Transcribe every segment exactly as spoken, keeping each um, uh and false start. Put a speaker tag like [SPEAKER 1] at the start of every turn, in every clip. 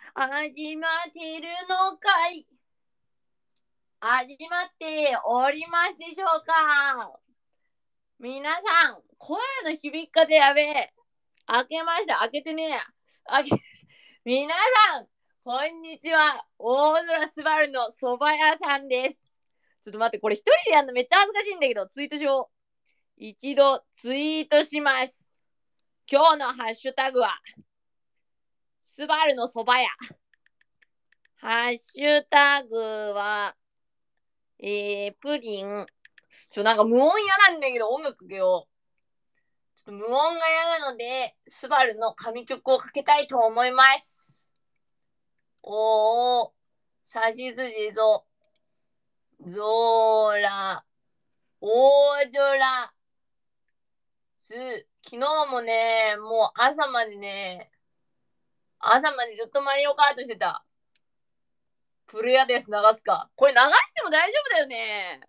[SPEAKER 1] 始まってるのかい。始まっておりますでしょうか。皆さん、声の響き方やべえ。開けました。開けてねえや。開け、皆さん、こんにちは。大空すばるの蕎麦屋さんです。ちょっと待って、これ一人でやるのめっちゃ恥ずかしいんだけど、ツイートしよう。一度ツイートします。今日のハッシュタグは、すばるの蕎麦屋。ハッシュタグは、えー、プリン。ちょ、なんか無音嫌なんだけど、音楽かけよう。ちょっと無音が嫌なので、スバルの神曲をかけたいと思います。おー、さしずじぞ、ぞーら、大空、す、昨日もね、もう朝までね、朝までずっとマリオカートしてた。プレイヤーです、流すか。これ流しても大丈夫だよね。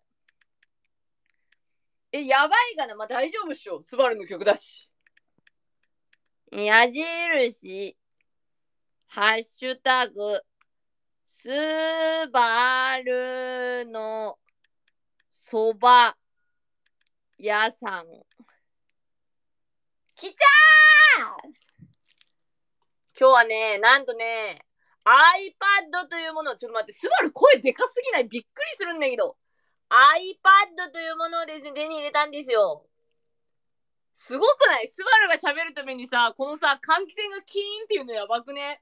[SPEAKER 1] え、やばいかな。まあ、大丈夫っしょ。スバルの曲だし。矢印、ハッシュタグ、スバルのそば屋さん。来ちゃー。今日はね、なんとね、iPad というものを、ちょっと待って、スバル声でかすぎない？びっくりするんだけど。iPad というものをですね、手に入れたんですよ。すごくない？スバルが喋るためにさ、このさ、換気扇がキーンっていうのやばくね？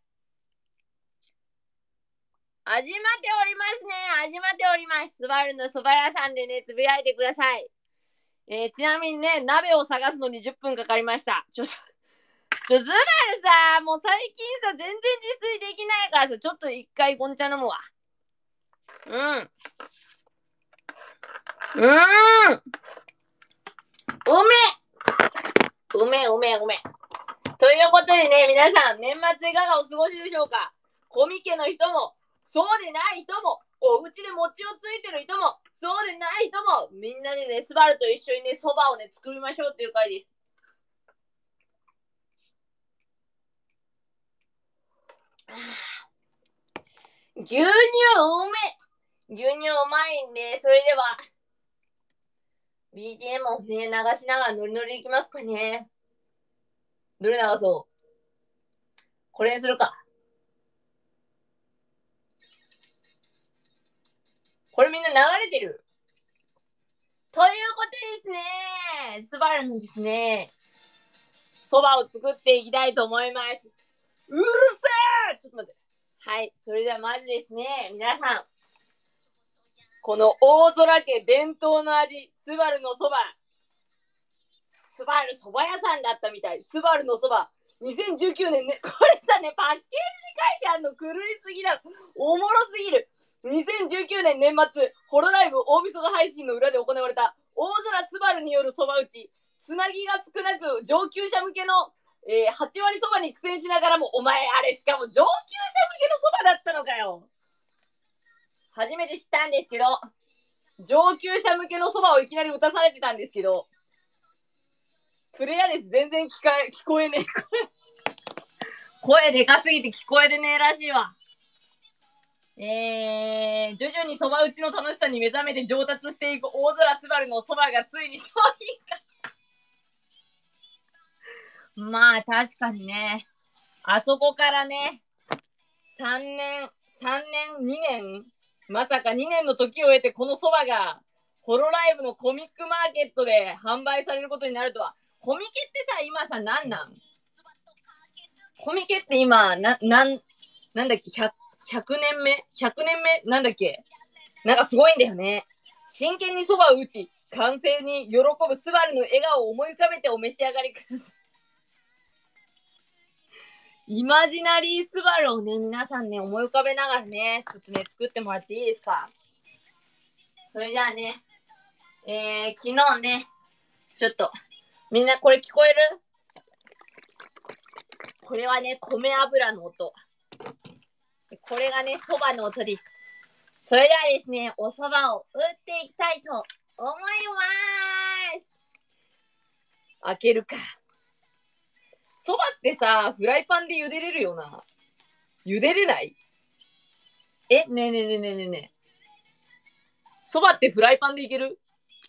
[SPEAKER 1] 始まっておりますね。始まっております。スバルの蕎麦屋さんでね、つぶやいてください。えー、ちなみにね、鍋を探すのにじゅっぷんかかりました。ちょっと、ちょ、スバルさ、もう最近さ、全然自炊できないからさ、ちょっと一回ゴン茶飲むわ。うん。うーん。うめうめうめうめ。ということでね、皆さん、年末いかがお過ごしでしょうか？コミケの人も、そうでない人も、お家で餅をついてる人も、そうでない人も、みんなでね、スバルと一緒にね、蕎麦をね、作りましょうっていう回です。牛乳うめ牛乳うまいんで、それでは、ビージーエム をね、流しながらノリノリでいきますかね。どれ流そう？これにするか。これみんな流れてる？ということですね。スバルのですね、蕎麦を作っていきたいと思います。うるせー！ちょっと待って。はい、それではまずですね、皆さん、この大空家伝統の味、スバルの蕎麦。スバル蕎麦屋さんだったみたい。スバルの蕎麦。にせんじゅうきゅうねんね、これさね、パッケージに書いてあるの狂いすぎだ。おもろすぎる。にせんじゅうきゅうねん年末、ホロライブ大晦日配信の裏で行われた大空スバルによる蕎麦打ち。つなぎが少なく上級者向けの、えー、はち割蕎麦に苦戦しながらも、お前あれしかも上級者向けの蕎麦だったのかよ。初めて知ったんですけど、上級者向けの蕎麦をいきなり打たされてたんですけど、プレイヤーです。全然聞か聞こえねえ。声でかすぎて聞こえてねえらしいわ。えー、徐々に蕎麦打ちの楽しさに目覚めて上達していく大空スバルの蕎麦がついに商品化。まあ確かにね、あそこからね、さんねん、さんねん、にねん、まさかにねんの時を経てこの蕎麦がホロライブのコミックマーケットで販売されることになるとは。コミケってさ、今さ、なんなん？コミケって今、な、なん、なんだっけ、ひゃく、ひゃくねんめ ?ひゃく 年目なんだっけ？なんかすごいんだよね。真剣に蕎麦を打ち、完成に喜ぶスバルの笑顔を思い浮かべてお召し上がりください。イマジナリースバルをね、皆さんね、思い浮かべながらね、ちょっとね、作ってもらっていいですか？それじゃあね、えー、昨日ね、ちょっと、みんなこれ聞こえる？これはね、米油の音。これがね、蕎麦の音です。それではですね、お蕎麦を打っていきたいと思います。開けるか。蕎麦ってさ、フライパンで茹でれるよな。 茹でれない？え、ねえねえねえねえねえねえ。そばってフライパンでいける？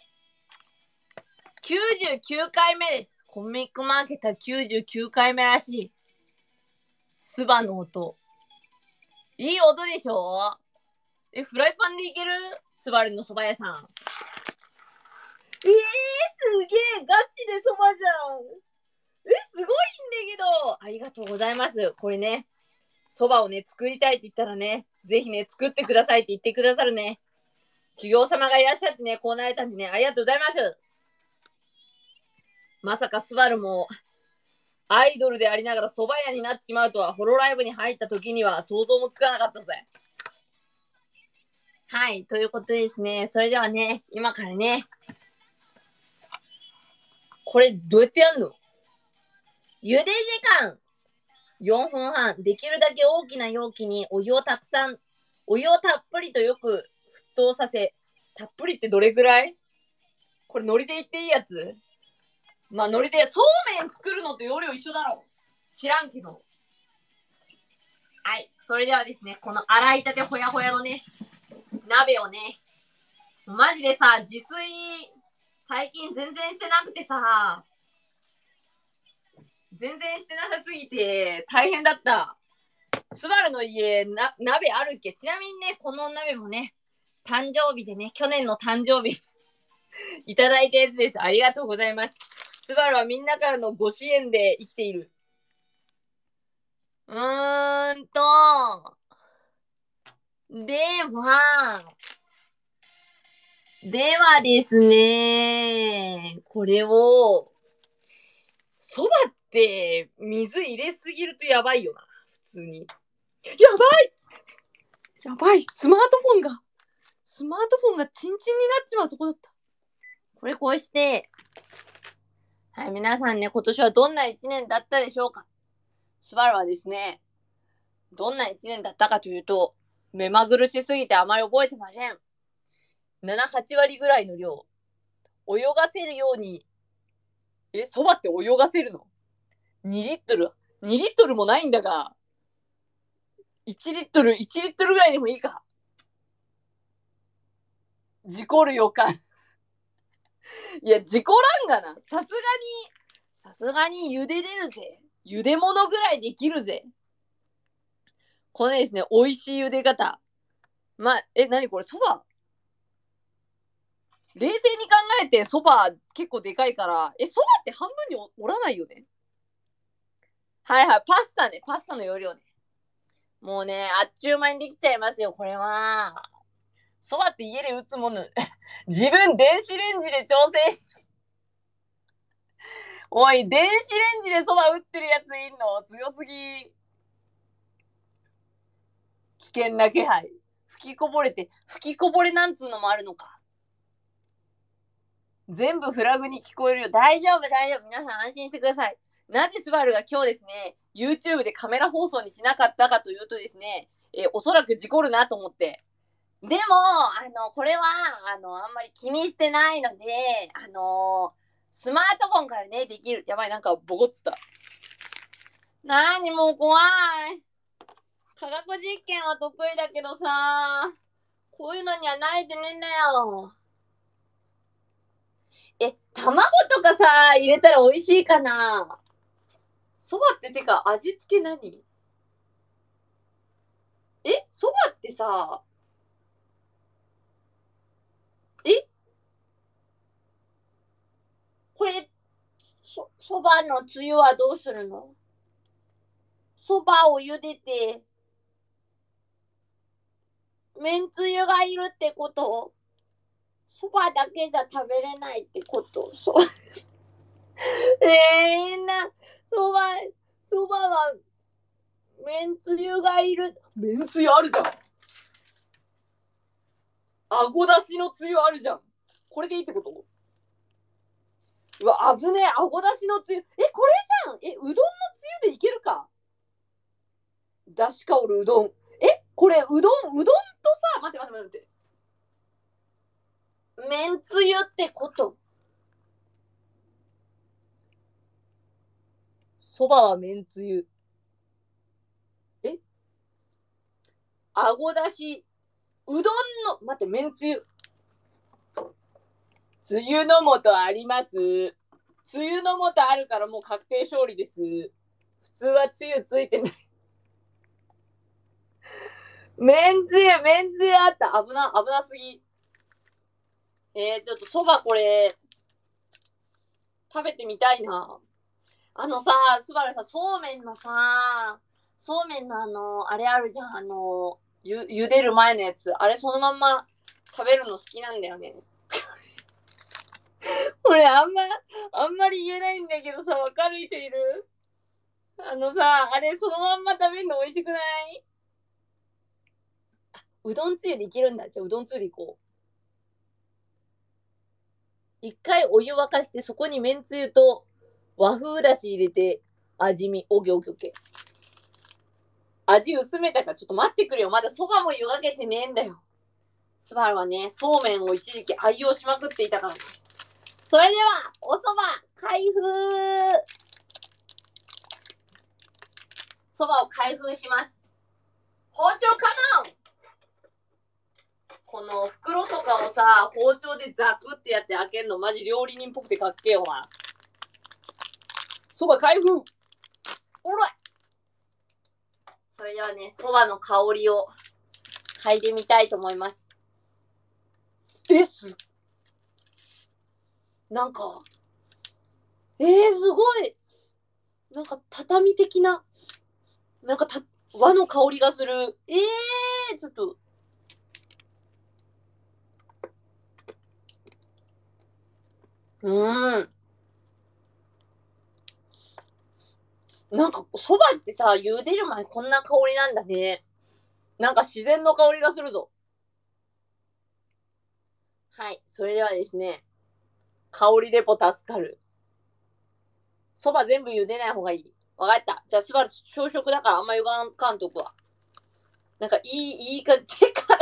[SPEAKER 1] きゅうじゅうきゅう 回目です。コミックマーケットはきゅうじゅうきゅうかいめらしい。そばの音。いい音でしょ？え、フライパンでいける？スバルのそば屋さん。えー、すげえガチでそばじゃん。え、すごいんだけど。ありがとうございます。これね、そばをね、作りたいって言ったらね、ぜひね、作ってくださいって言ってくださるね、企業様がいらっしゃってね、こうなれたんでね、ありがとうございます。まさかスバルもアイドルでありながら蕎麦屋になってしまうとは、ホロライブに入った時には想像もつかなかったぜ。はい、ということでですね、それではね、今からね、これどうやってやんの？茹で時間よんぷんはん。できるだけ大きな容器にお湯をたくさん、お湯をたっぷりとよく沸騰させ、たっぷりってどれくらい？これ海苔で言っていいやつ？まあ海苔で、そうめん作るのと容量一緒だろ。知らんけど。はい。それではですね、この洗いたてほやほやのね、鍋をね、マジでさ、自炊、最近全然してなくてさ、全然してなさすぎて大変だった。スバルの家な、鍋あるっけ？ちなみにね、この鍋もね、誕生日でね、去年の誕生日いただいたやつです。ありがとうございます。スバルはみんなからのご支援で生きている。うーんと、では、ではですね、これを、そばって水入れすぎるとやばいよな、普通に。やばいやばいスマートフォンが、スマートフォンがチンチンになっちまうとこだった。これこうして、はい、皆さんね、今年はどんな一年だったでしょうか？スバルはですね、どんな一年だったかというと、目まぐるしすぎてあまり覚えてません。なな、はち割ぐらいの量、泳がせるように、え、そばって泳がせるの？ に リットル、にリットルもないんだが、いちリットル、いちリットルぐらいでもいいか。事故る予感。いや、事故らんがな。さすがに、さすがに茹でれるぜ。茹で物ぐらいできるぜ。このですね、美味しい茹で方。まあ、え、なにこれ、そば冷静に考えて、そば結構でかいから、え、そばって半分に折らないよね。はいはい、パスタね、パスタの容量ね。もうね、あっちゅう間にできちゃいますよ、これは。そばって家で打つもの。自分、電子レンジで調整。おい、電子レンジでそば打ってるやついんの？強すぎ。危険な気配。吹きこぼれて、吹きこぼれなんつうのもあるのか。全部フラグに聞こえるよ。大丈夫、大丈夫。皆さん安心してください。なぜスバルが今日ですね、YouTube でカメラ放送にしなかったかというとですね、えーおそらく事故るなと思って。でも、あの、これは、あの、あんまり気にしてないので、あのスマートフォンからね、できる。やばい、なんかボコっつった。なーにもう怖い。科学実験は得意だけどさ、こういうのには慣れてねえんだよ。え、卵とかさ、入れたら美味しいかな？そばっててか、味付け何？え、そばってさ、え、これ、そ、そばのつゆはどうするの？そばを茹でて、めんつゆがいるってこと？そばだけじゃ食べれないってこと？そえー、みんな、そば、そばは、めんつゆがいる。めんつゆあるじゃん。あごだしのつゆあるじゃん。これでいいってこと？うわ、危ねえ。あごだしのつゆ。え、これじゃん。え、うどんのつゆでいけるか？だし香るうどん。え、これ、うどん、うどんとさ、待って待って待って。めんつゆってこと？そばはめんつゆ。え、 あごだし、うどんの、待って、めんつゆ。つゆの素あります。つゆの素あるからもう確定勝利です。普通はつゆついてない。めんつゆ、めんつゆあった。危な、危なすぎ。えー、ちょっとそばこれ、食べてみたいな。あのさ、すばるさ、そうめんのさ、そうめんのあの、あれあるじゃん、あの、ゆ、茹でる前のやつ。あれそのまんま食べるの好きなんだよね。これあんま、あんまり言えないんだけどさ、わかる人いる？あのさ、あれそのまんま食べるの美味しくない？うどんつゆでいけるんだ。じゃあうどんつゆでいこう。一回お湯沸かして、そこにめんつゆと和風だし入れて、味見。オッケーオッケーオッケー。味薄めたからちょっと待ってくれよ。まだそばも湯がけてねえんだよ。スバルはね、そうめんを一時期愛用しまくっていたから。それでは、おそば開封。そばを開封します。包丁カモン。この袋とかをさ、包丁でザクってやって開けるのマジ料理人っぽくてかっけえよな。そば開封。おらい。それではね、そばの香りを嗅いでみたいと思います。え、す、なんか、えー、すごい。なんか畳的な、なんかた和の香りがする。えー、ちょっと。うーん。なんか、そばってさ、茹でる前こんな香りなんだね。なんか自然の香りがするぞ。はい。それではですね、香りレポ助かる。そば全部茹でない方がいい。わかった。じゃあ、しばらく朝食だからあんま言わんかんとくわ。なんか、いい、いいか、てから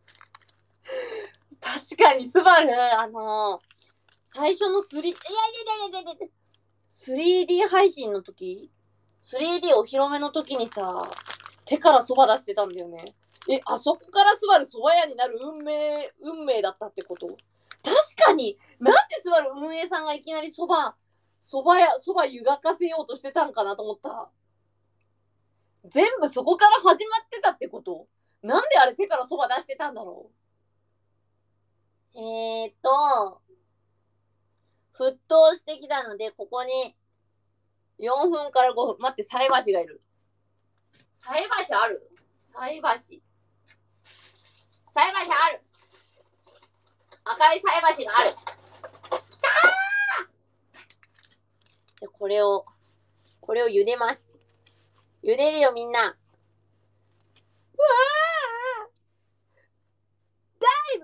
[SPEAKER 1] 確かに、スバル、あのー、最初のスリー、いやいやいやいやいや スリーディー 配信の時 ?スリーディー お披露目の時にさ、手からそば出してたんだよね。え、あそこからスバルそば屋になる運命、運命だったってこと？確かに、なんでスバル運営さんがいきなりそば、そば屋、そば湯がかせようとしてたんかなと思った。全部そこから始まってたってこと？なんであれ手からそば出してたんだろう？えーっと、沸騰してきたので、ここによんぷんからごふん。待って、菜箸がいる。菜箸ある？菜箸。菜箸ある。赤い菜箸がある。きたー！で、これを、これを茹でます。茹でるよ、みんな。うわー！ダイ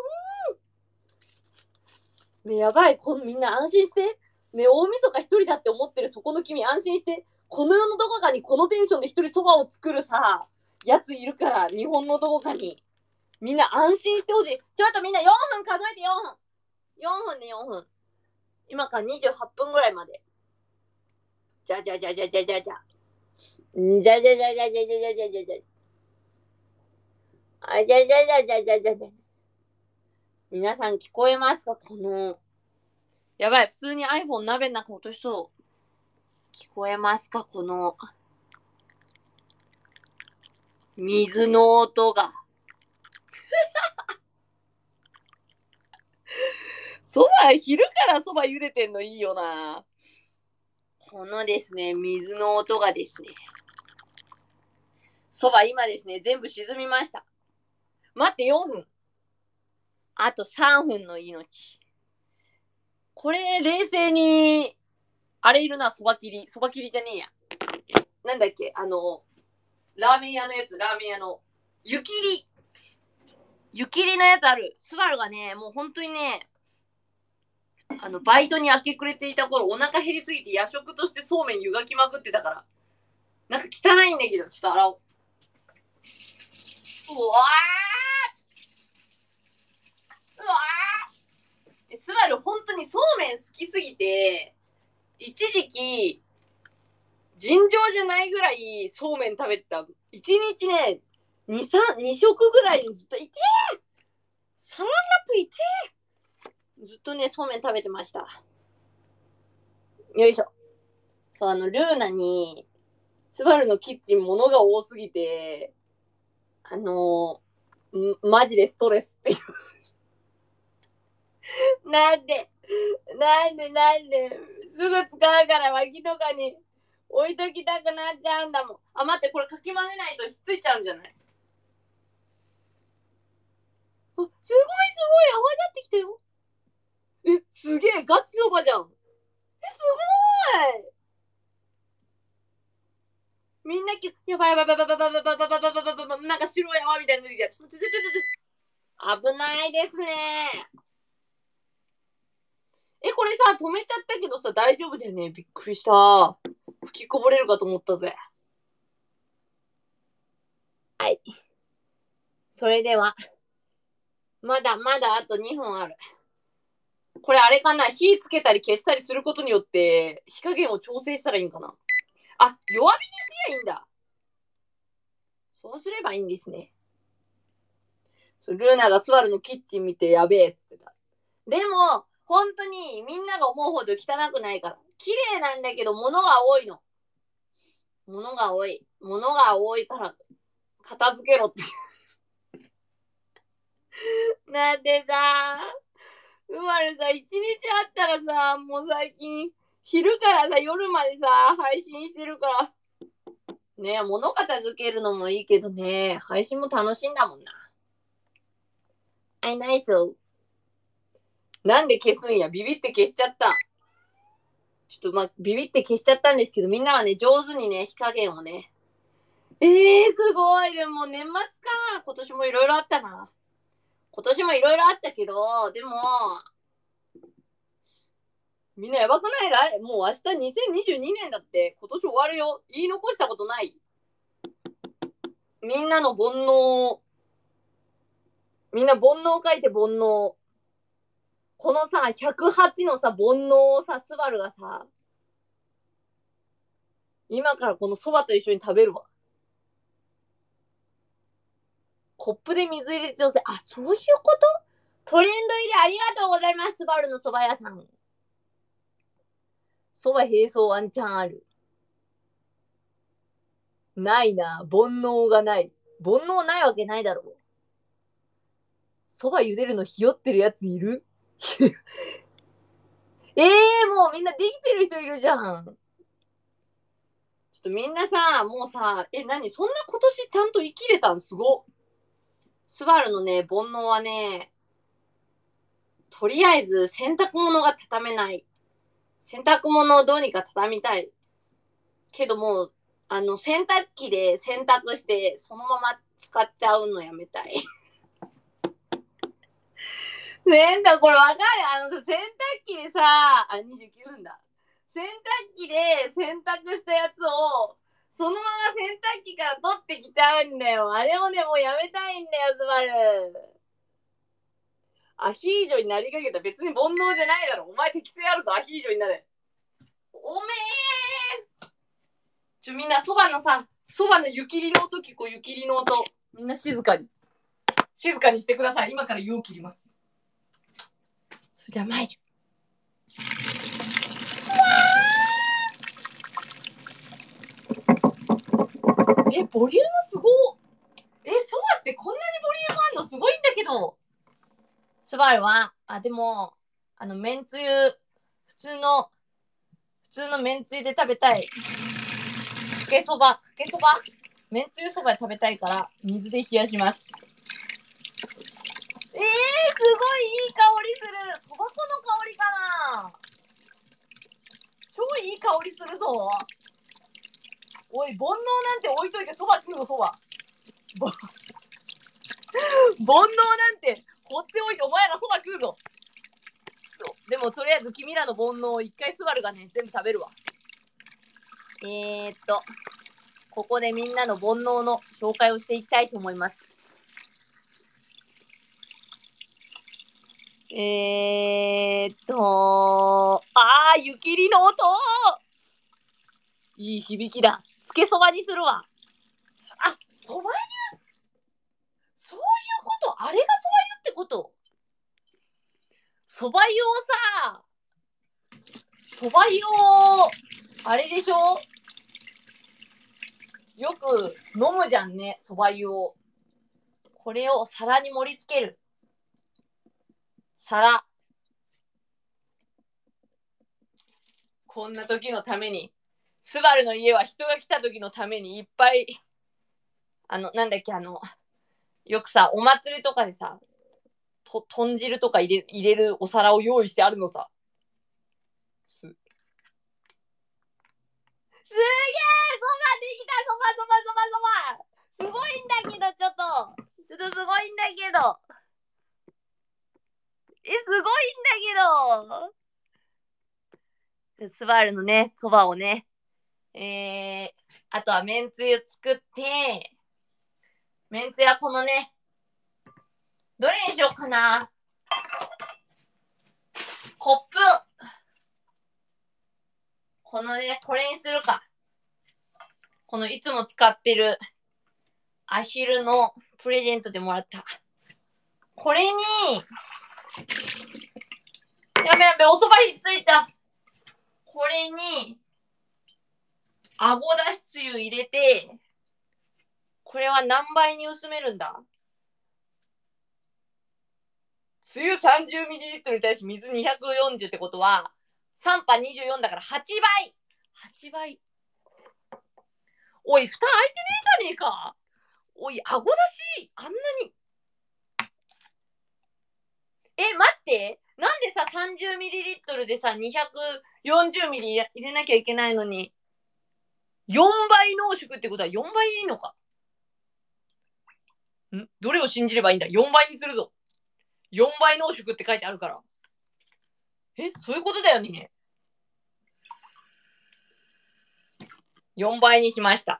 [SPEAKER 1] ブ！ね、やばい。このみんな安心して。ね、大晦日一人だって思ってるそこの君安心して。この世のどこかにこのテンションで一人そばを作るさ、やついるから、日本のどこかに。みんな安心してほしい。ちょっとみんなよんぷん数えてよんぷん。よんぷんでよんぷん。今からにじゅうはっぷんぐらいまで。じゃじゃじゃじゃじゃじゃじゃ。じゃじゃじゃじゃじゃじゃじゃじゃじゃじゃ。あじゃじゃじゃじゃじゃじゃじゃ。皆さん聞こえますか？この、やばい、普通に iPhone 鍋の中落としそう。聞こえますか？この、水の音が。そば、昼からそば茹でてんのいいよな。このですね、水の音がですね。そば今ですね、全部沈みました。待って、よんぷん。あとさんぷんの命。これ、冷静に、あれいるな、そば切り。そば切りじゃねえや。なんだっけ、あの、ラーメン屋のやつ、ラーメン屋の。湯切り。湯切りのやつある。スバルがね、もう本当にね、あの、バイトに明け暮れていた頃、お腹減りすぎて夜食としてそうめん湯がきまくってたから。なんか汚いんだけど、ちょっと洗おう。うわーうわースバル本当にそうめん好きすぎて、一時期、尋常じゃないぐらいそうめん食べてた。一日ね、 に、さん、に食ぐらいずっといてーサランラップいてーずっとね、そうめん食べてました。よいしょ。そう、あの、ルーナに、スバルのキッチン物が多すぎて、あのー、マジでストレスっていう。なんで、なんで、なんで、すぐ使うから脇とかに置いときたくなっちゃうんだもん。あ、待って、これかき混ぜないとひっついちゃうんじゃない？あ、すごいすごい泡立ってきたよ。え、すげえ、ガチそばじゃん。え、すごい。みんなき、やばいやばいやばいやばいやばいやばいやばいやばいやばいやばい、なんか白い泡みたいなの出てきた。ちょっと待って、危ないですね。え、これさ、止めちゃったけどさ、大丈夫だよね。びっくりした。吹きこぼれるかと思ったぜ。はい。それでは、まだまだあとにふんある。これあれかな、火つけたり消したりすることによって火加減を調整したらいいんかな。あ、弱火にすりゃいいんだ。そうすればいいんですね。そう、ルーナがスワルのキッチン見てやべえっつってた。でも、本当にみんなが思うほど汚くないから。綺麗なんだけど物が多いの。物が多い。物が多いから片付けろっていう。なんでさ、スワルさ、一日あったらさ、もう最近、昼からさ、夜までさ、配信してるから。ねえ、物片付けるのもいいけどね、配信も楽しいんだもんな。あいないぞ。なんで消すんや、ビビって消しちゃった。ちょっとまあ、ビビって消しちゃったんですけど、みんなはね、上手にね、火加減をね。えー、すごい。でも年末か。今年もいろいろあったな。今年もいろいろあったけど、でも、みんなやばくないらもう明日にせんにじゅうにねんだって。今年終わるよ。言い残したことない。みんなの煩悩、みんな煩悩書いて煩悩。このさ、ひゃくはちのさ、煩悩をさ、スバルがさ、今からこのそばと一緒に食べるわ。コップで水入れ調整。あ、そういうこと？トレンド入りありがとうございます、スバルのそば屋さん。そば並走ワンチャンある。ないな。煩悩がない。煩悩ないわけないだろう。そば茹でるのひよってるやついる？ええー、もうみんなできてる人いるじゃん。ちょっとみんなさ、もうさ、え、何そんな今年ちゃんと生きれたんすご。スバルのね、煩悩はね、とりあえず洗濯物が畳めない。洗濯物をどうにか畳みたい。けども、あの、洗濯機で洗濯して、そのまま使っちゃうのやめたい。ねんだ、これわかる？あの、洗濯機でさ、あ、にじゅうきゅうふんだ。洗濯機で洗濯したやつを、そのまま洗濯機から取ってきちゃうんだよ。あれをね、もうやめたいんだよ、スバル。アヒージョになりかけた。別に煩悩じゃないだろ。お前適性あるぞ、アヒージョになれ。おめえちょ、みんなそばのさ、そばの湯切りの音聞こう、湯切りの音。みんな静かに。静かにしてください。今から湯を切ります。それでは参る。え、ボリュームすごっ。え、そばってこんなにボリュームあんのすごいんだけど。スバルは、あ、でも、あの、めんつゆ、普通の、普通のめんつゆで食べたい。かけそば、かけそばめんつゆそばで食べたいから、水で冷やします。えー、すごいいい香りする。そば粉の香りかな。超いい香りするぞ。おい、煩悩なんて置いといてそば食うの、そば。煩悩なんて放っておいてお前らそば食うぞ。そうでもとりあえず君らの煩悩を一回スバルがね全部食べるわ。えー、っとここでみんなの煩悩の紹介をしていきたいと思います。えー、っとあー湯切りの音いい響きだ。つけそばにするわ。あ、そばあれがそば湯ってこと？そば湯をさ、そば湯を、あれでしょ？よく飲むじゃんね、そば湯を。これを皿に盛り付ける。皿。こんな時のために、スバルの家は人が来た時のためにいっぱい、あの、なんだっけ、あの、よくさ、お祭りとかでさ、と豚汁とか入れ、入れるお皿を用意してあるのさ。す、すげえ、そばできた、そばそばそばそば。すごいんだけど、ちょっと。ちょっとすごいんだけど。え、すごいんだけど。スバルのね、そばをね、えー、あとはめんつゆ作って、めんつゆはこのね、どれにしようかな。コップ。このね、これにするか。このいつも使ってるアヒルのプレゼントでもらった。これに、やべやべ、お蕎麦ひっついちゃう。これに、あごだしつゆ入れて、これは何倍に薄めるんだ？つゆ さんじゅうミリリットル に対して水にひゃくよんじゅうってことは、さんぱにじゅうよんだからはちばい。はちばい。おい、蓋開いてねえじゃねえか。おい、あごだし、あんなに。え、待って。なんでさ、さんじゅうミリリットル でさ、にひゃくよんじゅうミリ入れなきゃいけないのに、よんばい濃縮ってことはよんばいいいのか？んどれを信じればいいんだ？ よん 倍にするぞ。よんばい濃縮って書いてあるから。え、そういうことだよね。よんばいにしました。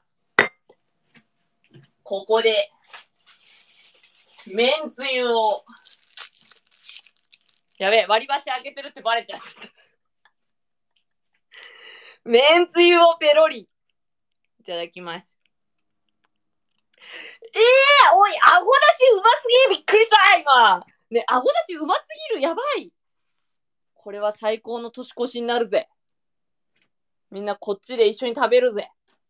[SPEAKER 1] ここで、めんつゆを、やべえ、割り箸開けてるってバレちゃった。めんつゆをペロリ。いただきます。えー、おい、あごだしうますぎ、びっくりした、今。ね、あごだしうますぎる、やばい。これは最高の年越しになるぜ。みんなこっちで一緒に食べるぜ。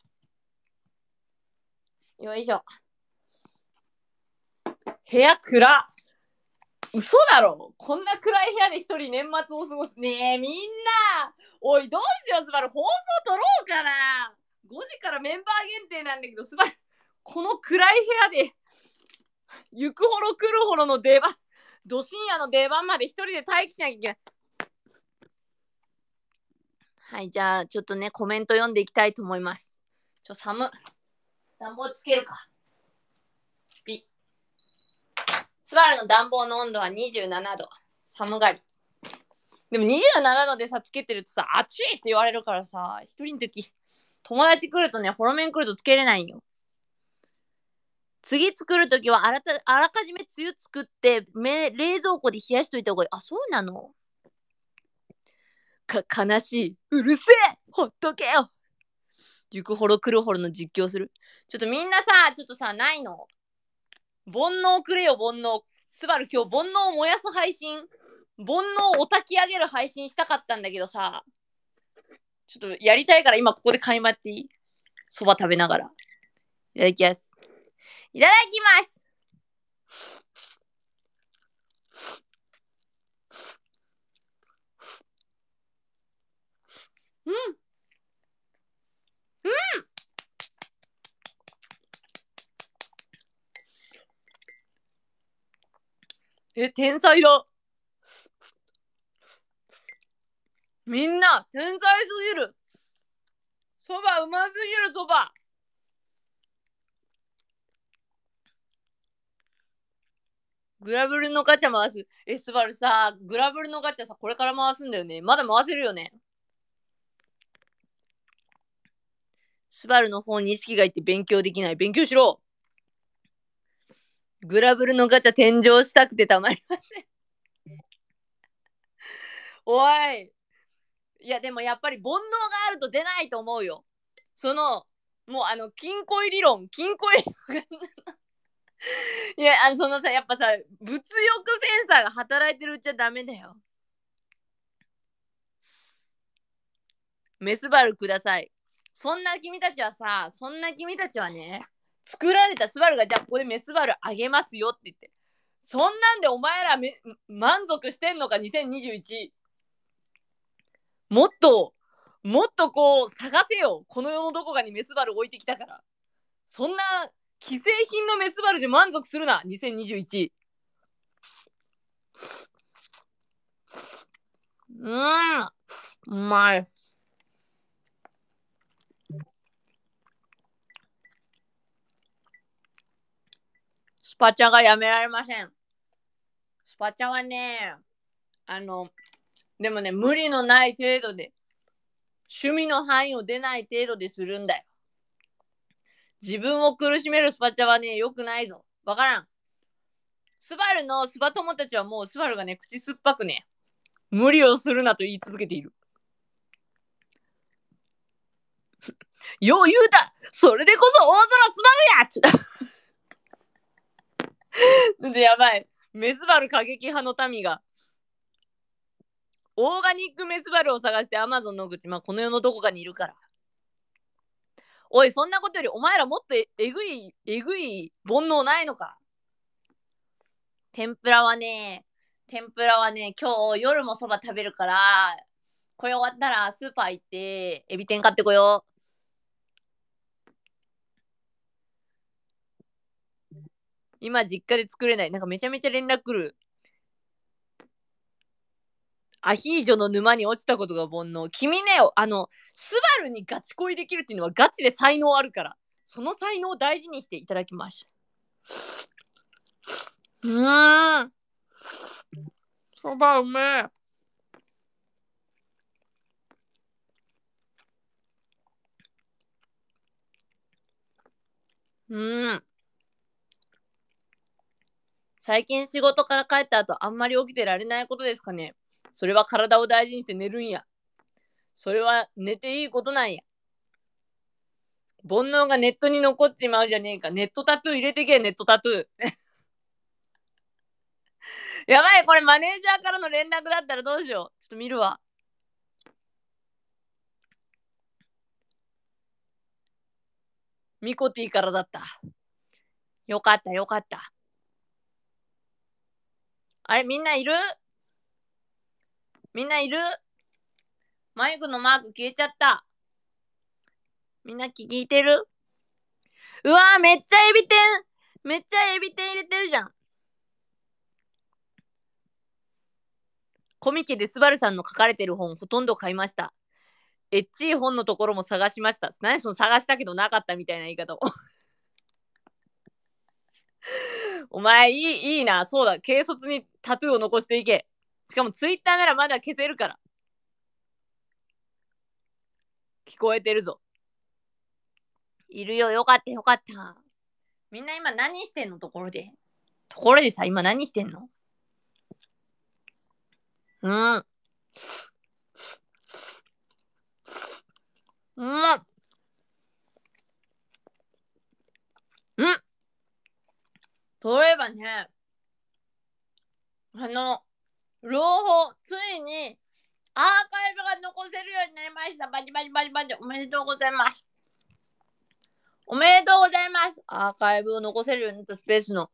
[SPEAKER 1] よいしょ。部屋暗。嘘だろ。こんな暗い部屋で一人年末を過ごす。ねえ、みんな。おい、どうしよう、スバル。放送撮ろうかな。ごじからメンバー限定なんだけど、スバル。この暗い部屋で、行くほろ来るほろの出番、ど深夜の出番まで一人で待機しなきゃいけない。はい、じゃあ、ちょっとね、コメント読んでいきたいと思います。ちょ、寒。暖房つけるか。ピスバルの暖房の温度はにじゅうななど。寒がり。でもにじゅうななどでさ、つけてるとさ、暑いって言われるからさ、一人の時、友達来るとね、ホロメン来るとつけれないんよ。次作るときはあらたあらかじめつゆ作ってめ冷蔵庫で冷やしといた方がいい。あ、そうなの？か、悲しい。うるせえほっとけよ。行くほろ来るほろの実況する。ちょっとみんなさ、ちょっとさ、ないの？煩悩くれよ、煩悩。スバル今日煩悩を燃やす配信、煩悩を焚き上げる配信したかったんだけどさ、ちょっとやりたいから今ここで買いまっていい？そば食べながら。いただきます。いただきます。うん。うん。え、天才だ。みんな、天才すぎる。そばうますぎる、そば。グラブルのガチャ回す。え、スバルさ、グラブルのガチャさ、これから回すんだよね。まだ回せるよね。スバルの方に意識がいって勉強できない。勉強しろ。グラブルのガチャ天井したくてたまりません。おい。いや、でもやっぱり煩悩があると出ないと思うよ。その、もうあの、金庫理論、金庫理論。 いや、あの、そのさ、やっぱさ、物欲センサーが働いてるうちはダメだよ。メスバルください。そんな君たちはさ、そんな君たちはね、作られたスバルが、じゃあここでメスバルあげますよって言って。そんなんでお前らめ満足してんのか、にせんにじゅういち。もっと、もっとこう探せよ。この世のどこかにメスバル置いてきたから。そんな既製品のメスバルで満足するな、にせんにじゅういち。うーん、うまい。スパチャがやめられません。スパチャはね、あの、でもね、無理のない程度で、趣味の範囲を出ない程度でするんだよ。自分を苦しめるスパチャはね、良くないぞ。わからん。スバルのスバ友たちはもうスバルがね、口酸っぱくね、無理をするなと言い続けている。よう言うた、それでこそ大空スバルやちょやばい。メスバル過激派の民が、オーガニックメスバルを探してアマゾンの口、まあこの世のどこかにいるから。おい、そんなことよりお前らもっとええぐい、えぐい煩悩ないのか。天ぷらはね、天ぷらはね、今日夜もそば食べるから、これ終わったらスーパー行って、エビ天買ってこよう。今実家で作れない。なんかめちゃめちゃ連絡来る。アヒージョの沼に落ちたことが煩悩。君ね、あの、スバルにガチ恋できるっていうのはガチで才能あるから、その才能を大事にしていただきました。うーん。そばうめえ。うーん。最近仕事から帰った後あんまり起きてられないことですかね。それは体を大事にして寝るんや。それは寝ていいことなんや。煩悩がネットに残っちまうじゃねえか。ネットタトゥー入れてけ、ネットタトゥー。やばい、これマネージャーからの連絡だったらどうしよう。ちょっと見るわ。ミコティからだった。よかったよかった。あれ、みんないる？みんないる？マイクのマーク消えちゃった。みんな聞いてる？うわー、めっちゃエビ天、めっちゃエビ天入れてるじゃん。コミケでスバルさんの書かれてる本ほとんど買いました。エッチい本のところも探しました。何その探したけどなかったみたいな言い方を。お前いい、いいな。そうだ。軽率にタトゥーを残していけ。しかもツイッターならまだ消せるから。聞こえてるぞ。いるよ。よかったよかった。みんな今何してんの？ところで。ところでさ、今何してんの？うん。うん。うん。そういえばね、あの、朗報、ついにアーカイブが残せるようになりました。バチバチバチバチ。おめでとうございます。おめでとうございます。アーカイブを残せるようになったスペースの。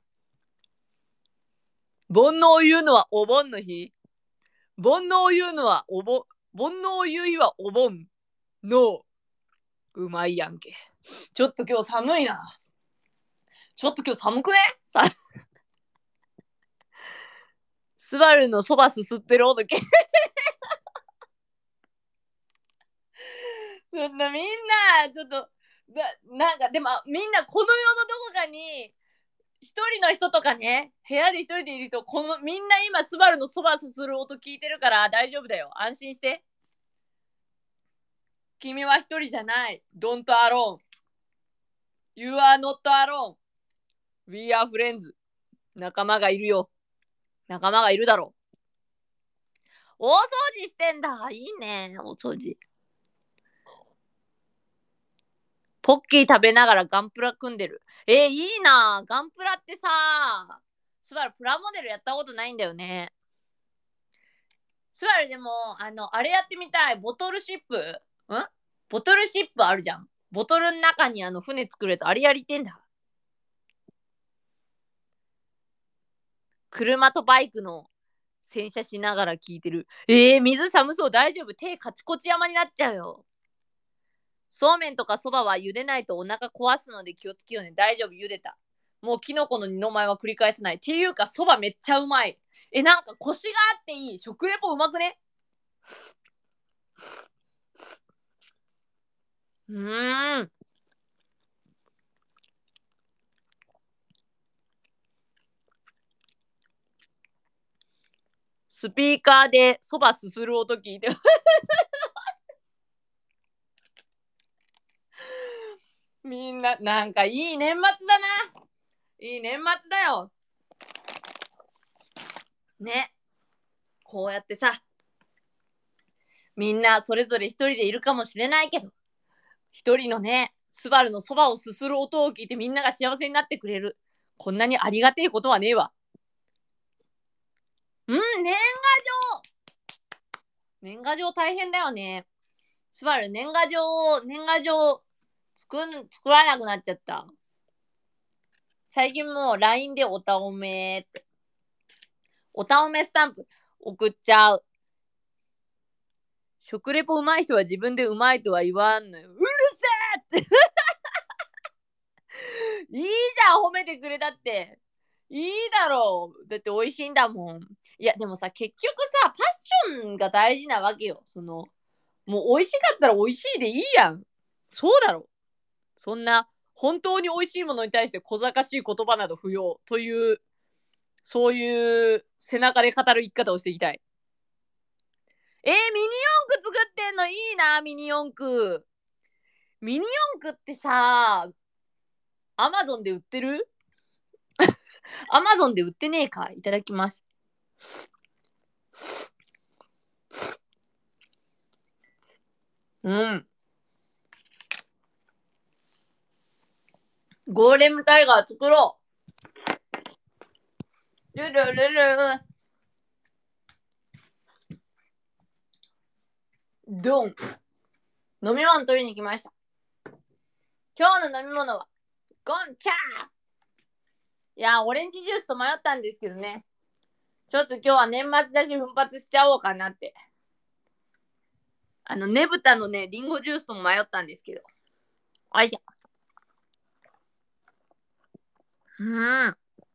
[SPEAKER 1] 煩悩を言うのはお盆の日。煩悩を言うのはお盆。煩悩を言う日はお盆の。うまいやんけ。ちょっと今日寒いな。ちょっと今日寒くね？さ、スバルのそばすすってる音け。そんなみんな、ちょっと、ななんかでもみんなこの世のどこかに一人の人とかね、部屋で一人でいると、このみんな今スバルのそばすする音聞いてるから大丈夫だよ。安心して。君は一人じゃない。Don't alone. You are not alone. We are friends. 仲間がいるよ。仲間がいるだろう。大掃除してんだ。いいね、大掃除。 ポッキー食べながらガンプラ組んでる。えー、いいな。ガンプラってさ、スバルプラモデルやったことないんだよね。スバルでも、あの、あれやってみたい。ボトルシップんボトルシップあるじゃん。ボトルの中にあの船作るやつ、あれやりてんだ。車とバイクの洗車しながら聞いてる。えー、水寒そう。大丈夫。手カチコチ山になっちゃうよ。そうめんとかそばは茹でないとお腹壊すので気をつけようね。大丈夫、茹でた。もうキノコの二の舞は繰り返せない。っていうか、そばめっちゃうまい。え、なんかコシがあっていい。食レポうまくね？うーん。スピーカーでそばすする音聞いて。みんな、なんかいい年末だな。いい年末だよ。ね。こうやってさ、みんなそれぞれ一人でいるかもしれないけど、一人のね、スバルのそばをすする音を聞いてみんなが幸せになってくれる。こんなにありがてえことはねえわ。うん、年賀状年賀状大変だよね。スバル、年賀状、年賀状作ん、作らなくなっちゃった。最近もう ライン でおたおめって。おたおめスタンプ送っちゃう。食レポうまい人は自分でうまいとは言わんのよ。うるせえっていいじゃん、褒めてくれたって。いいだろう。だって美味しいんだもん。いや、でもさ、結局さ、パッションが大事なわけよ。その、もう美味しかったら美味しいでいいやん。そうだろ。そんな、本当に美味しいものに対して小賢しい言葉など不要という、そういう背中で語る生き方をしていきたい。えー、ミニ四駆作ってんのいいな、ミニ四駆。ミニ四駆ってさ、アマゾンで売ってる？アマゾンで売ってねえか。いただきます。うん。ゴーレムタイガー作ろう。ルルルルル。ドン。飲み物取りに来ました。今日の飲み物は、ゴンチャー。いや、オレンジジュースと迷ったんですけどね。ちょっと今日は年末だし奮発しちゃおうかなって。あの、ねぶたのね、リンゴジュースとも迷ったんですけど。あいしょ。うん。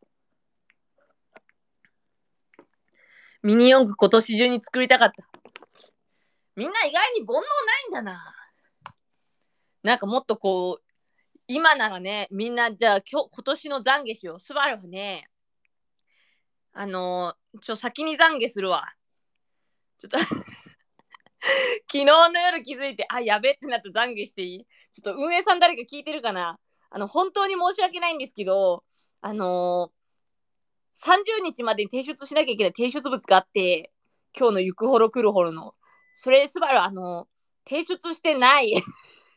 [SPEAKER 1] ミニ四駆今年中に作りたかった。みんな意外に煩悩ないんだな。なんかもっとこう、今ならね、みんなじゃあ今日、今年の懺悔しよう。スバルはね、あのー、ちょ、先に懺悔するわ。ちょっと昨日の夜気づいて、あ、やべってなった懺悔していい？ちょっと運営さん誰か聞いてるかな？あの、本当に申し訳ないんですけど、あのー、さんじゅうにちまでに提出しなきゃいけない提出物があって、今日の行くほろ来るほろの。それ、スバル、あのー、提出してない。やばい、どう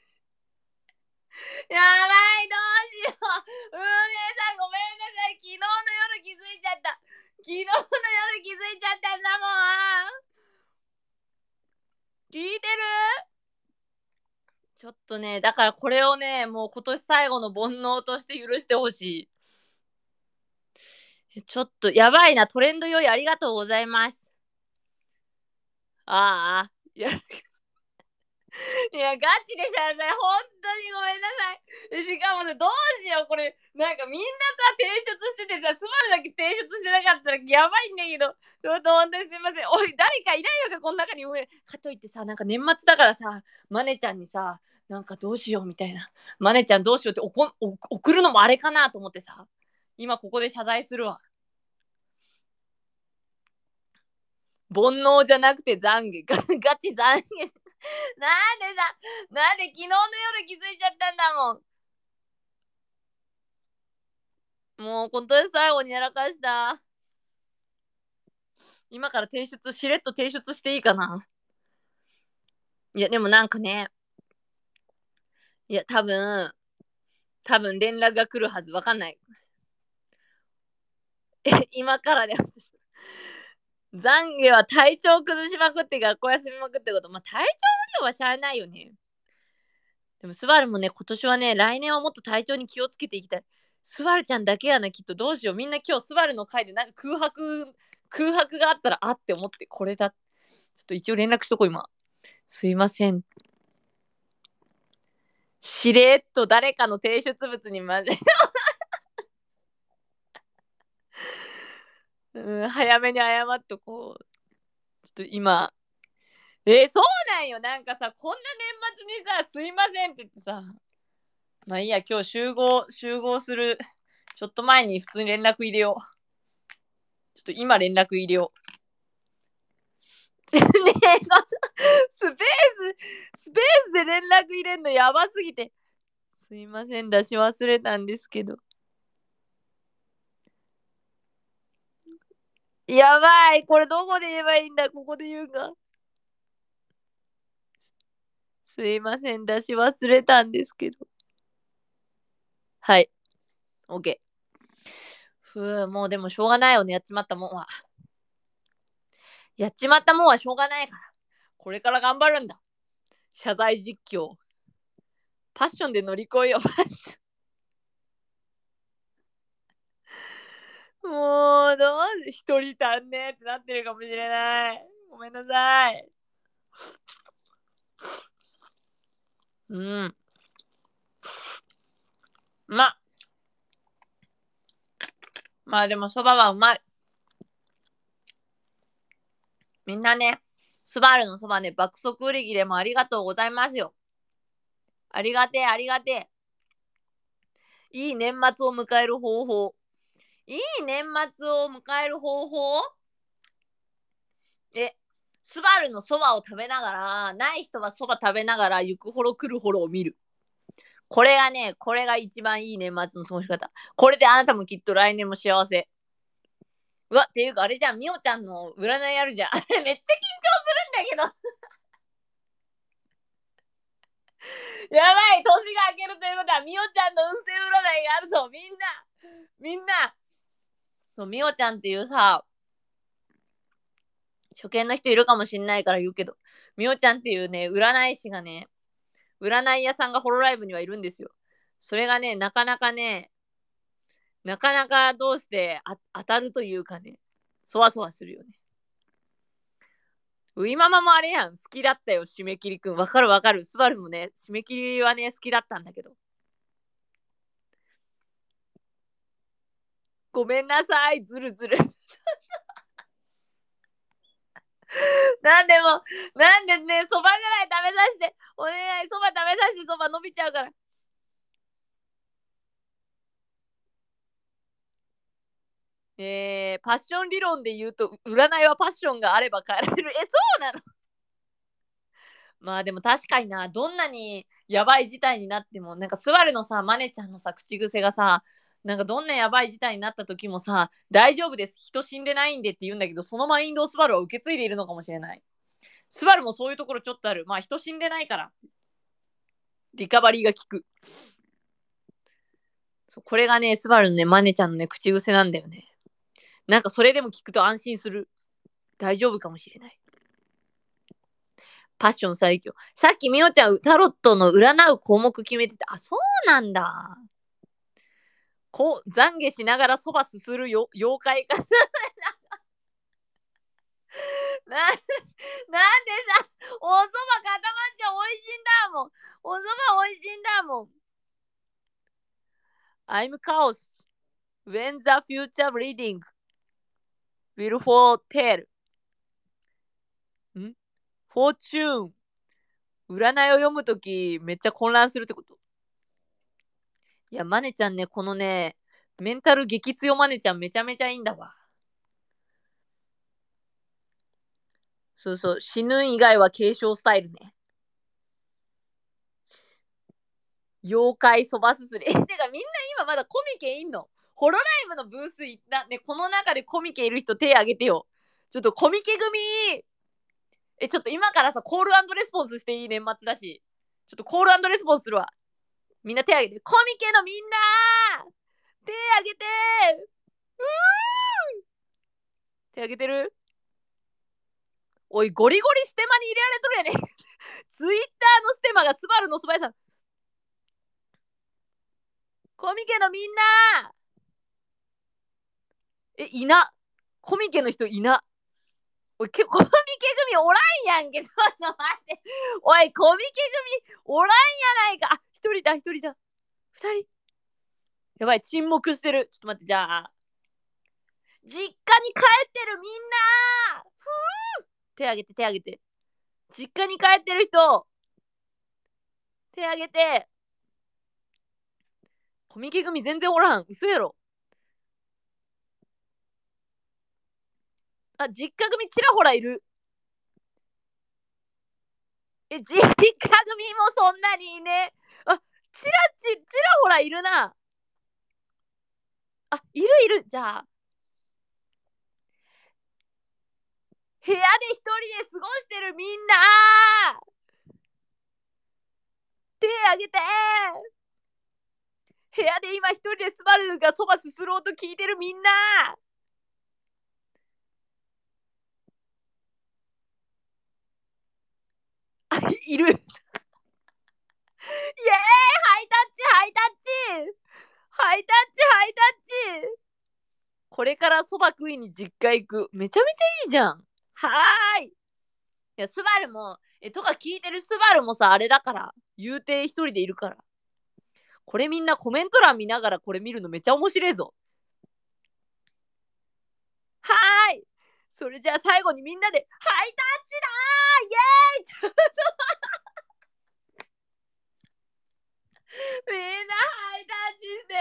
[SPEAKER 1] しよう。運営さんごめんなさい。昨日の夜気づいちゃった。昨日の夜気づいちゃったんだもん。聞いてる？ちょっとね、だからこれをね、もう今年最後の煩悩として許してほしい。ちょっとやばいな、トレンド用意ありがとうございます。ああ、いや、いや、ガチで謝罪、本当にごめんなさい。しかもね、どうしよう、これ、なんかみんなさ、提出しててさ、スバルだけ提出してなかったらやばいんだけど、ちょっと本当にすいません。おい、誰かいないのか、この中に。かといってさ、なんか年末だからさ、マネちゃんにさ、なんかどうしようみたいな。マネちゃんどうしようっておこお送るのもあれかなと思ってさ、今ここで謝罪するわ。煩悩じゃなくて懺悔。ガチ懺悔。なんでさ、なんで昨日の夜気づいちゃったんだもん。もう今年最後にやらかした。今から提出、しれっと提出していいかな。いや、でもなんかね、 いや、多分、多分連絡が来るはず。わかんない。今からでも。懺悔は体調崩しまくって学校休みまくってこと。まあ、体調不良はしゃあないよね。でも、スバルもね、今年はね、来年はもっと体調に気をつけていきたい。スバルちゃんだけやな、きっと。どうしよう。みんな今日スバルの回でなんか空白、空白があったら、あって思って、これだ。ちょっと一応連絡しとこう、今。すいません。しれっと誰かの提出物に混ぜ、うん、早めに謝っとこう。ちょっと今、えー、そうなんよ。なんかさ、こんな年末にさ、すいませんって言ってさ、まあいいや、今日集合、集合する、ちょっと前に普通に連絡入れよう。ちょっと今連絡入れよう。ねえ、スペース、スペースで連絡入れんのやばすぎて。すいません、出し忘れたんですけど。やばい、これどこで言えばいいんだ、ここで言うか。すいません、出し忘れたんですけど。はい、OK。ふう、もうでもしょうがないよね、やっちまったもんは。やっちまったもんはしょうがないから。これから頑張るんだ。謝罪実況。パッションで乗り越えよう、パッション。もう、どうせ一人足んねえってなってるかもしれない。ごめんなさい。うん。ま、まあでもそばはうまい。みんなね、スバルのそばね、爆速売り切れもありがとうございますよ。ありがてえ、ありがてえ。いい年末を迎える方法。いい年末を迎える方法え、スバルのそばを食べながら、ない人はそば食べながら、行くほろ来るほろを見る。これがね、これが一番いい年末の過ごし方。これであなたもきっと来年も幸せ。うわ、っていうかあれじゃん、みおちゃんの占いあるじゃん。あれめっちゃ緊張するんだけど。やばい、年が明けるということは、みおちゃんの運勢占いがあるぞ、みんな。みんな。そう、みおちゃんっていうさ、初見の人いるかもしんないから言うけど、みおちゃんっていうね、占い師がね、占い屋さんがホロライブにはいるんですよ。それがね、なかなかね、なかなかどうしてあ当たるというかね、そわそわするよね。ウイママもあれやん、好きだったよ、締め切りくん。わかるわかる。スバルもね、締め切りはね、好きだったんだけど。ごめんなさい、ずるずる。なんでも、なんでね、そばぐらい食べさせて、お願い、そば食べさせて、そば伸びちゃうから。えー、パッション理論で言うと、占いはパッションがあれば変えられる。え、そうなの？まあでも確かにな、どんなにやばい事態になっても、なんかスバルのさ、マネちゃんのさ、口癖がさ、なんかどんなやばい事態になった時もさ、大丈夫です、人死んでないんでって言うんだけど、そのマインドをスバルは受け継いでいるのかもしれない。スバルもそういうところちょっとある。まあ人死んでないから、リカバリーが効く。そう、これがね、スバルのね、マネちゃんのね、口癖なんだよね。なんかそれでも聞くと安心する。大丈夫かもしれない。パッション最強。さっきみおちゃん、タロットの占う項目決めてて、あ、そうなんだ。こう、懺悔しながらそばすするよ妖怪か。な、なんでさ、おそば固まっちゃ美味しいんだもん。おそば美味しいんだもん。I'm chaos when the future reading will foretell. ん ?fortune。占いを読むときめっちゃ混乱するってこと？いや、マネちゃんね、このね、メンタル激強マネちゃんめちゃめちゃいいんだわ。そうそう、死ぬ以外は継承スタイルね。妖怪そばすすり。え、てかみんな今まだコミケいんの？ホロライブのブース行った。ね、この中でコミケいる人手挙げてよ。ちょっとコミケ組。え、ちょっと今からさ、コールアンドレスポンスしていい？年末だし。ちょっとコールアンドレスポンスするわ。 みんな手挙げて。コミケのみんな手挙げて。うー手挙げてる？おい、ゴリゴリステマに入れられとるやね。ツイッターのステマがスバルのそば屋さん。コミケのみんなえ、いな。コミケの人いな。おい、コミケ組おらんやんけ。ちょっと待って。おい、コミケ組おらんやないか。あ、一人だ、一人だ。二人。やばい、沈黙してる。ちょっと待って、じゃあ。実家に帰ってるみんなふぅ手挙げて、手挙げて。実家に帰ってる人、手挙げて。コミケ組全然おらん。嘘やろ。あ、実家組ちらほらいる。え、実家組もそんなにいね。あ、ちらち、ちらほらいるな。あ、いるいる。じゃあ。部屋で一人で過ごしてるみんな手あげて部屋で今一人でスバルがそばすすろうと聞いてるみんなあ、いるイエーイハイタッチハイタッチハイタッチハイタッチこれからそば食いに実家行く。めちゃめちゃいいじゃん。はーい。いや、スバルも、え、とか聞いてるスバルもさ、あれだから。言うて一人でいるから。これみんなコメント欄見ながらこれ見るのめっちゃ面白いぞ。はーい。それじゃあ最後にみんなで、ハイタッチだーイエーイみんなハイタッチして、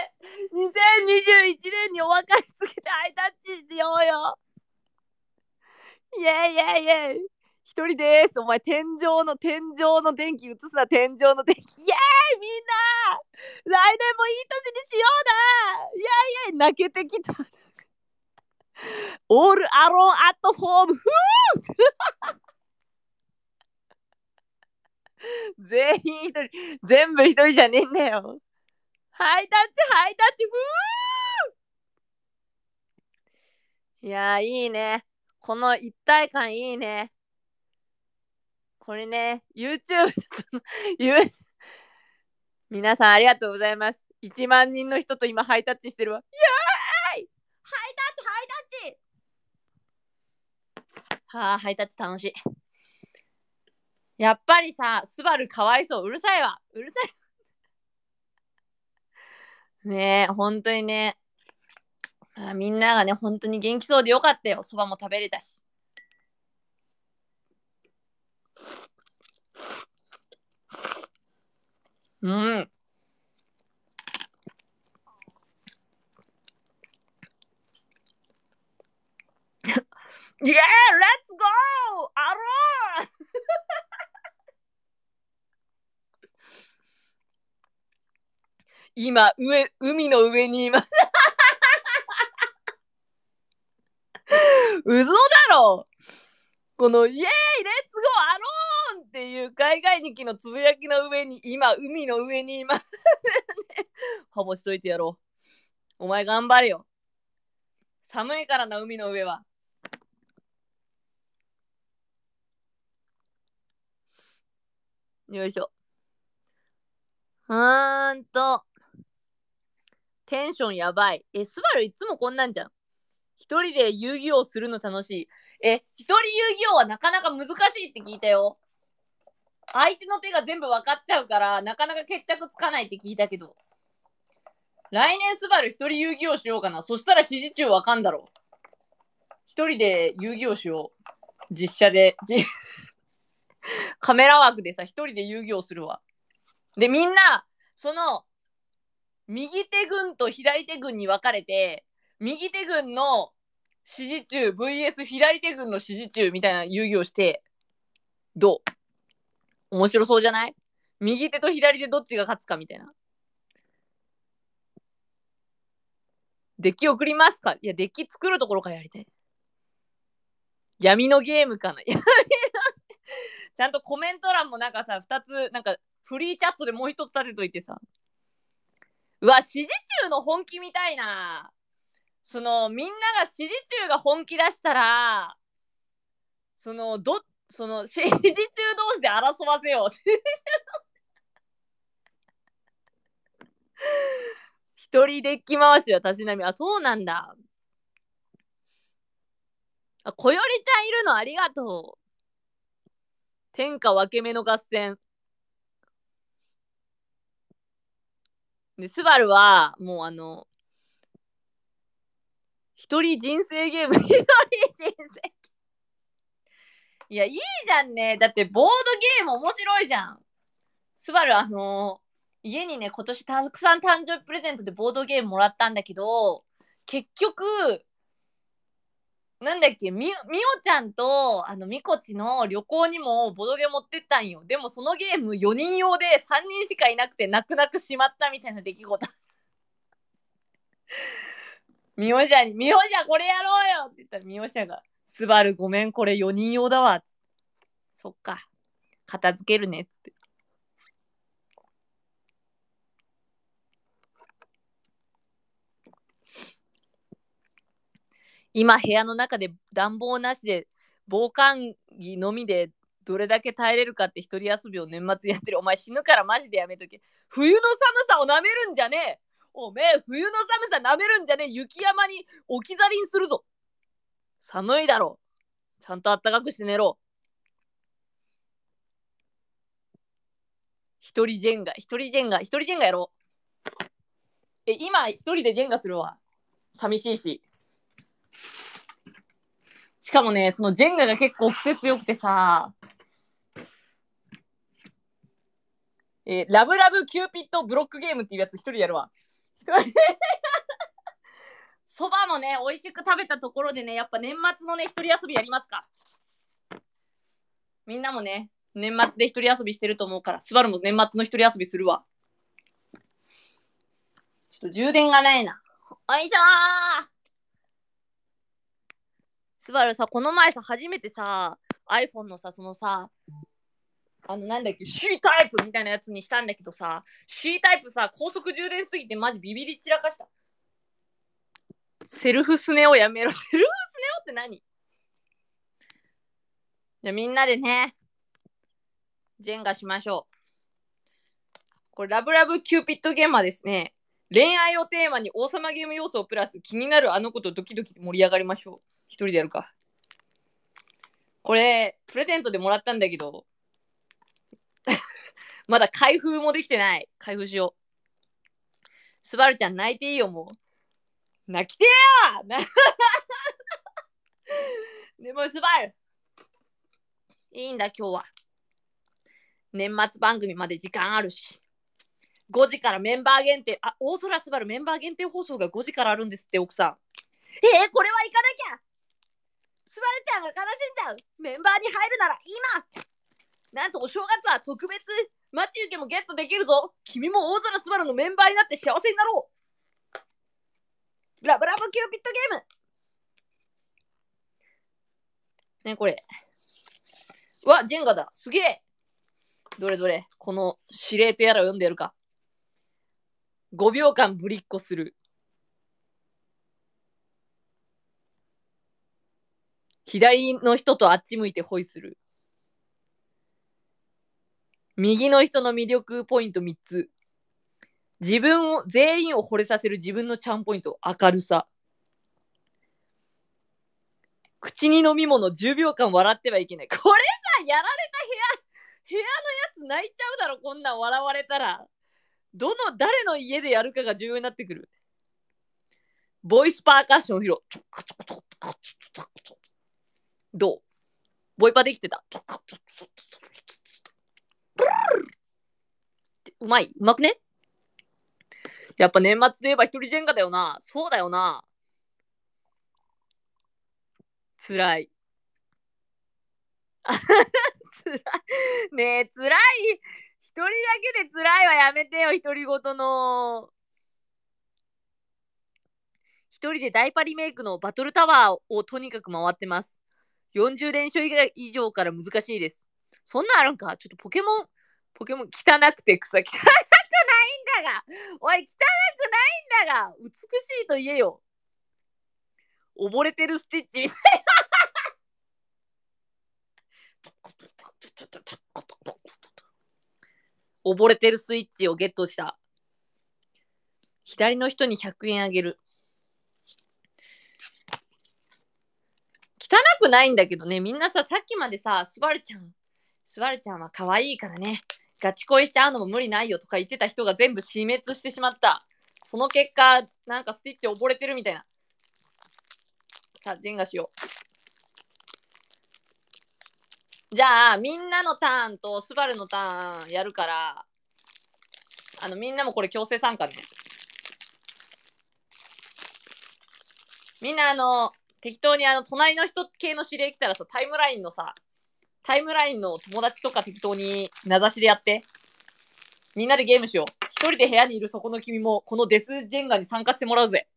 [SPEAKER 1] にせんにじゅういちねんにお別れつけてハイタッチしようよ。イエーイイエーイイエーイ一人です。お前天井の天井の電気映すな、天井の電気。イエーイみんな来年もいい年にしようなイエーイイエーイ泣けてきた。オールアローンアットホーム。ふぅ全員一人、全部一人じゃねえんだよ。ハイタッチ、ハイタッチ、ふぅいやー、いいね。この一体感いいね。これね、YouTube、皆さんありがとうございます。いちまん人の人と今ハイタッチしてるわ。イエーイハイタッチ、ハイタッチはあ、ハイタッチ楽しい。やっぱりさ、スバルかわいそう。うるさいわ。うるさい。ねえ、本当にね。あみんながね、本当に元気そうでよかったよ。そばも食べれたし。うん。イエーイレッツゴーアロー今、上、海の上にいます。嘘だろこのイエーイレッツゴーアローンっていう海外日記のつぶやきの上に今海の上にいますハモしといてやろう。お前頑張れよ。寒いからな海の上は。よいしょ。うーんとテンションやばい。え、スバルいつもこんなんじゃん。一人で遊戯王するの楽しい。え、一人遊戯王はなかなか難しいって聞いたよ。相手の手が全部分かっちゃうから、なかなか決着つかないって聞いたけど。来年スバル一人遊戯王しようかな。そしたら指示中分かんだろう。一人で遊戯王しよう。実写で。カメラ枠でさ、一人で遊戯王するわ。で、みんな、その、右手軍と左手軍に分かれて、右手軍の指示中 ブイエス 左手軍の指示中みたいな遊戯をして、どう面白そうじゃない右手と左手どっちが勝つかみたいな。デッキ送りますかいや、デッキ作るところからやりたい。闇のゲームかな闇のちゃんとコメント欄もなんかさ、ふたつ、なんかフリーチャットでもう一つ立てといてさ、 うわ、指示中の本気みたいな。その、みんなが指示中が本気出したら、その、ど、その、指示中同士で争わせよう。一人デッキ回しはたしなみ。あ、そうなんだ。あ、こよりちゃんいるのありがとう。天下分け目の合戦。で、スバルは、もうあの、一人人生ゲーム、一人人生。いや、いいじゃんね。だって、ボードゲーム面白いじゃん。スバル、あのー、家にね、今年たくさん誕生日プレゼントでボードゲームもらったんだけど、結局、なんだっけ、み、みおちゃんと、あの、みこちの旅行にもボドゲ持ってったんよ。でもそのゲームよにん用でさんにんしかいなくて泣く泣くしまったみたいな出来事。みおちゃんに、みおちゃんこれやろうよって言ったらみおちゃんが、スバルごめんこれよにん用だわ。そっか。片付けるねっつって。今部屋の中で暖房なしで防寒着のみでどれだけ耐えれるかって一人遊びを年末やってる。お前死ぬからマジでやめとけ。冬の寒さをなめるんじゃねえ。おめえ冬の寒さなめるんじゃねえ。雪山に置き去りにするぞ。寒いだろ。ちゃんとあったかくして寝ろ。一人ジェンガ、一人ジェンガ、一人ジェンガやろう。え、今一人でジェンガするわ。寂しいし。しかもね、そのジェンガが結構癖強くてさ、えー、ラブラブキューピッドブロックゲームっていうやつ一人やるわ。そばもね、美味しく食べたところでね、やっぱ年末のね、一人遊びやりますか。みんなもね、年末で一人遊びしてると思うから、スバルも年末の一人遊びするわ。ちょっと充電がないな。おいしょー。スバルさ、この前さ、初めてさ、iPhone のさ、そのさ、あのなんだっけ C タイプみたいなやつにしたんだけどさ C タイプさ高速充電すぎてマジビビり散らかした。セルフスネをやめろ。セルフスネオって何？じゃあみんなでねジェンガしましょう。これラブラブキューピッドゲームはですね、恋愛をテーマに王様ゲーム要素をプラス気になるあの子とドキドキ盛り上がりましょう。一人でやるか。これプレゼントでもらったんだけどまだ開封もできてない。開封しよう。スバルちゃん泣いていいよ。もう泣きてーやでもスバルいいんだ今日は。年末番組まで時間あるし。ごじからメンバー限定。あ、大空スバルメンバー限定放送がごじからあるんですって奥さん。えー、これは行かなきゃ。スバルちゃんが悲しんじゃう。メンバーに入るなら今。なんとお正月は特別待ち受けもゲットできるぞ。君も大空スバルのメンバーになって幸せになろう。ラブラブキューピットゲーム。ねこれ。うわ、ジェンガだ。すげえ。どれどれ、この指令とやらを読んでやるか。ごびょうかんぶりっこする。左の人とあっち向いてホイする。右の人の魅力ポイントみっつ。自分を、全員を惚れさせる自分のチャンポイント。明るさ。口に飲み物じゅうびょうかん笑ってはいけない。これさ、やられた部屋、部屋のやつ泣いちゃうだろ、こんなん笑われたら。どの、誰の家でやるかが重要になってくる。ボイスパーカッションを披露。どう？ボイパできてた。うまい？うまくね？やっぱ年末といえば一人ジェンガだよな。そうだよな。つらい。つらい。ねえ、つらい。一人だけでつらいはやめてよ、独り言の。一人でダイパリメイクのバトルタワーをとにかく回ってます。よんじゅう連勝以上から難しいです。そんなんあるんか？ちょっとポケモン、ポケモン汚くて草、汚くないんだが。おい、汚くないんだが。美しいと言えよ。溺れてるスティッチみたいな。溺れてるスイッチをゲットした。左の人にひゃくえんあげる。汚くないんだけどね、みんなさ、さっきまでさ、スバルちゃん、スバルちゃんは可愛いからね、ガチ恋しちゃうのも無理ないよとか言ってた人が全部死滅してしまった。その結果、なんかスティッチ溺れてるみたいな。さあ、ジェンガしよう。じゃあ、みんなのターンとスバルのターンやるから、あの、みんなもこれ強制参加ね。みんなあの、適当にあの、隣の人系の指令来たらさ、タイムラインのさ、タイムラインの友達とか適当に名指しでやって。みんなでゲームしよう。一人で部屋にいるそこの君も、このデスジェンガに参加してもらうぜ。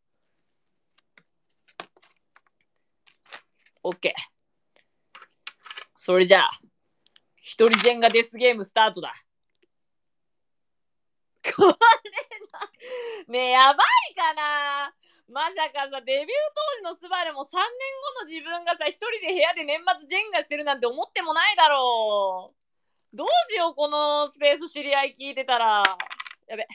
[SPEAKER 1] オッケー。それじゃあ、一人ジェンガデスゲームスタートだ。これだ。ねえ、やばいかな。まさかさ、デビュー当時のスバルもさんねんごの自分がさ、一人で部屋で年末ジェンガしてるなんて思ってもないだろう。どうしよう、このスペース知り合い聞いてたら。やべ。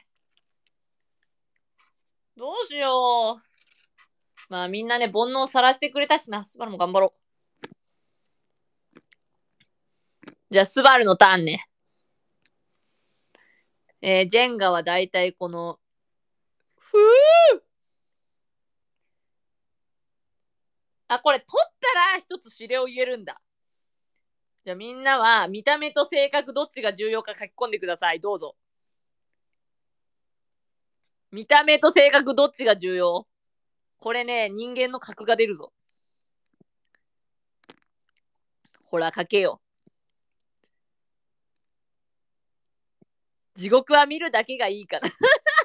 [SPEAKER 1] どうしよう。まあみんなね、煩悩を晒してくれたしな。スバルも頑張ろう。じゃあ、スバルのターンね。えー、ジェンガはだいたいこの、ふぅあ、これ取ったら一つ指令を言えるんだ。じゃあみんなは見た目と性格どっちが重要か書き込んでください。どうぞ。見た目と性格どっちが重要？これね、人間の格が出るぞ。ほら、書けよ。地獄は見るだけがいいから。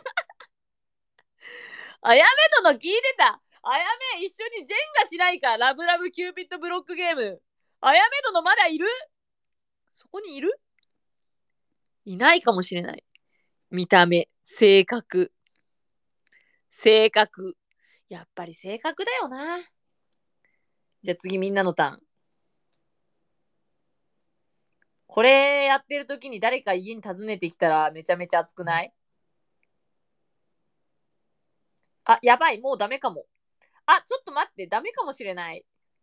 [SPEAKER 1] あやめのの聞いてた。あやめ、一緒にジェンガしないか。ラブラブキューピッドブロックゲーム。あやめののまだいる？そこにいる？いないかもしれない。見た目、性格。性格。やっぱり性格だよな。じゃあ次みんなのターン。これやってる時に誰か家に訪ねてきたらめちゃめちゃ熱くない？あ、やばい、もうダメかも。あ、ちょっと待って、ダメかもしれない。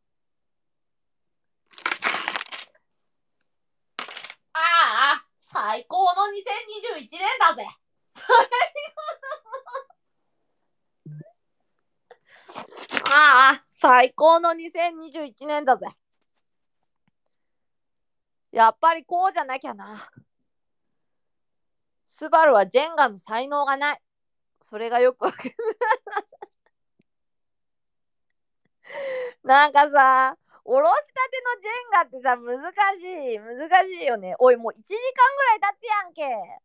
[SPEAKER 1] ああ、最高のにせんにじゅういちねんだぜ。ああ、最高のにせんにじゅういちねんだぜ。やっぱりこうじゃなきゃな。スバルはジェンガの才能がない。それがよくわかる。なんかさ、おろしたてのジェンガってさ、難しい。難しいよね。おい、もういちじかんぐらい経つやんけ。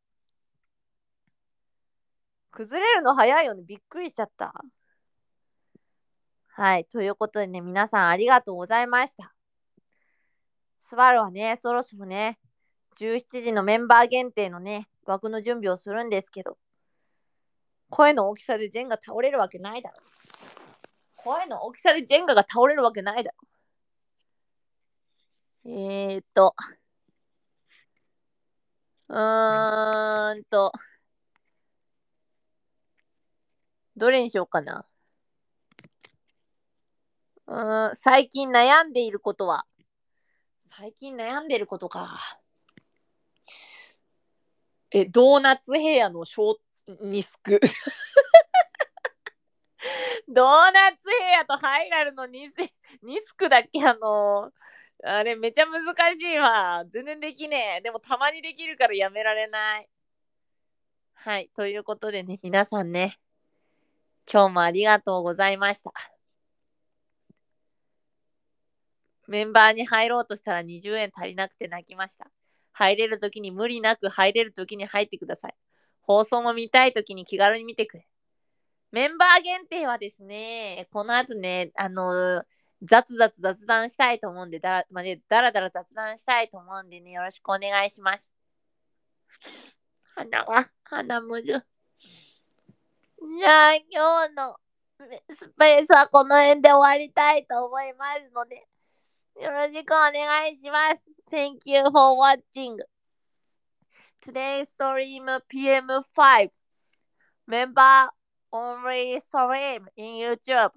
[SPEAKER 1] 崩れるの早いよね。びっくりしちゃった。はい。ということでね、皆さんありがとうございました。スバルはね、そろそろね、じゅうしちじのメンバー限定のね、枠の準備をするんですけど、声の大きさでジェンガ倒れるわけないだろ。声の大きさでジェンガが倒れるわけないだろ。えーっと、うーんと、どれにしようかな。うーん、最近悩んでいることは、最近悩んでることか。え、ドーナツヘアのショーニスク。ドーナツヘアとハイラルのニスニスクだっけ？あのあれめちゃ難しいわ。全然できねえ。でもたまにできるからやめられない。はい。ということでね、皆さんね、今日もありがとうございました。メンバーに入ろうとしたらにじゅうえん足りなくて泣きました。入れるときに無理なく入れるときに入ってください。放送も見たいときに気軽に見てくれ。メンバー限定はですね、この後ね、あのー雑雑雑談したいと思うんで、だら、まあね、だらだら雑談したいと思うんでね、よろしくお願いします。鼻が、鼻むず。 じゃあ今日のスペースはこの辺で終わりたいと思いますので、よろしくお願いします。Thank you for watching today's stream ピーエムファイブ member only stream in YouTube。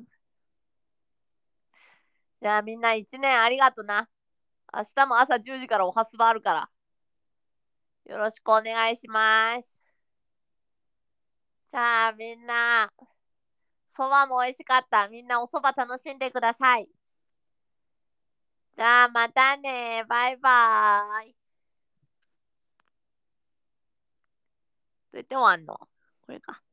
[SPEAKER 1] じゃあみんな一年ありがとな。明日も朝じゅうじからおはすばあるから。よろしくお願いします。じゃあみんな、そばも美味しかった。みんなおそば楽しんでください。じゃあまたね。バイバーイ。どうやって終わんの？これか。